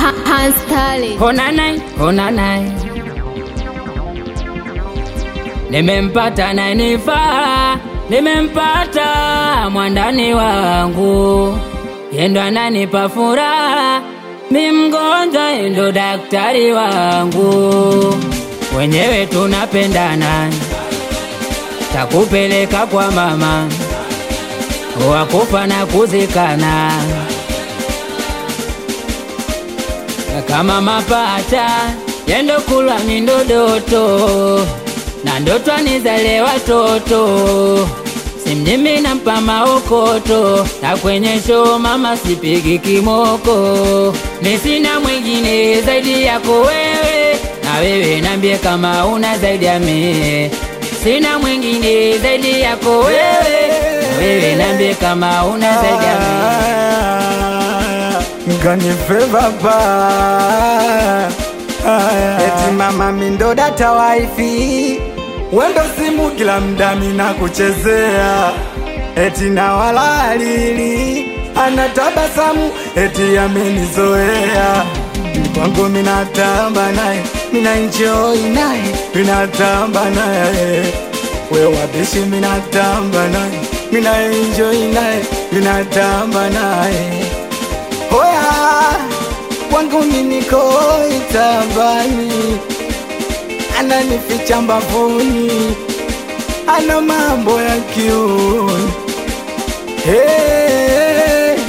Hans Tali. Ona nai nimempata nanifaa, nimempata mwandani wangu, yendo ananipa furaha, mi mgonjwa yendo daktari wangu, wenyewe tunapendana, takupeleka kwa mama, wakufa na kuzikana, kama mapacha yendo kulwa mindodoto, na ndoto anizale watoto, simjimi na mpa maokoto, na kwenye show mama sipigi kimoko, nisina mwingine zaidi yako wewe, na wewe nambie kama una zaidi ya mie, sina mwingine zaidi yako wewe, na wewe nambie kama una zaidi ya mie. Nganife baba eti mama mindo data wifi, wendo simu kila mdami na kuchezea, eti na walalili anatabasamu, eti amenizoea, kwangu minatamba naye, mina enjoy naye, minatamba naye, we wabishi minatamba naye, mina enjoy naye, minatamba naye. Hoya kwangu niko itabani, ananificha mbavuni, ana mambo ya kiuni. Hey,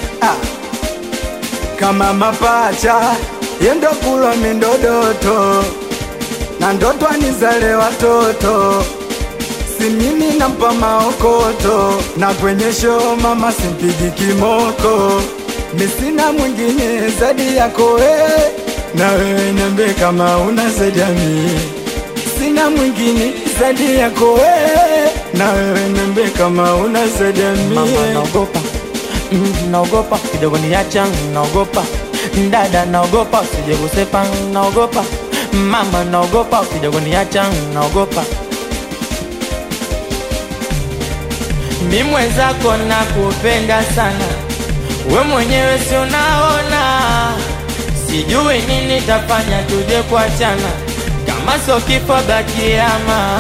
kama mapacha yendo kulwa mindodoto, na ndoto anizale watoto, si mimi nampa maokoto, na kwenye show mama simpigi kimoko, misina mwingine zaidi yako wewe, na wewe niambie kama una zaidi ya mie, sina mwingine zaidi yako wewe, na wewe niambie kama una zaidi ya mie. Mama naogopa, naogopa kidogo niacha, naogopa dada, naogopa usije kusepa, naogopa mama, naogopa kidogo niacha, naogopa mimi mwenzako nakupenda sana, we mwenyewe si unaona, sijui nini tafanya tuje kuachana, kama so kifo bakiama.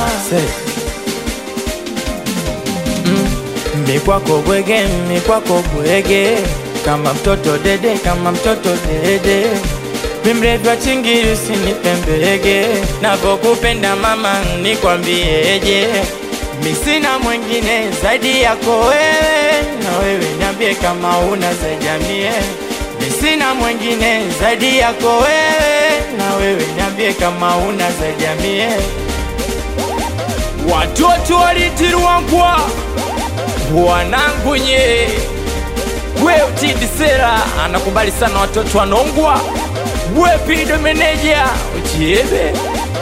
Mi kwako bwege, mi kwako bwege, kama mtoto dede, kama mtoto dede, mi mrefu wa chingiri usinipembege, navokupenda mama nikwambieje, mi sina mwingine zaidi yako wewe, na wewe niambie kama una zaidi ya mie, mi sina mwingine zaidi yako wewe, na wewe niambie kama una zaidi ya mie. Watoto walitirwa kwa wanangu nye, we utidi sera anakubali sana watoto wanongwa, we pido meneja uchiebe.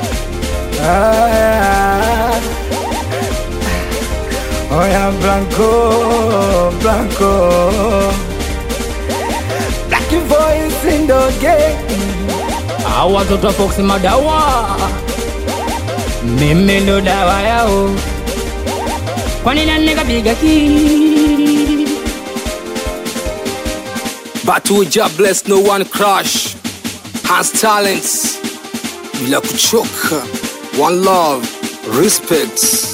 Oya Blanco, Blanco, Black voice in the game. Watoto wa Fox madawa, mimi ndo dawa yao, kwani nani kapiga ki? But we just bless, no one crush. Has talents bila kuchoka, one love, respect.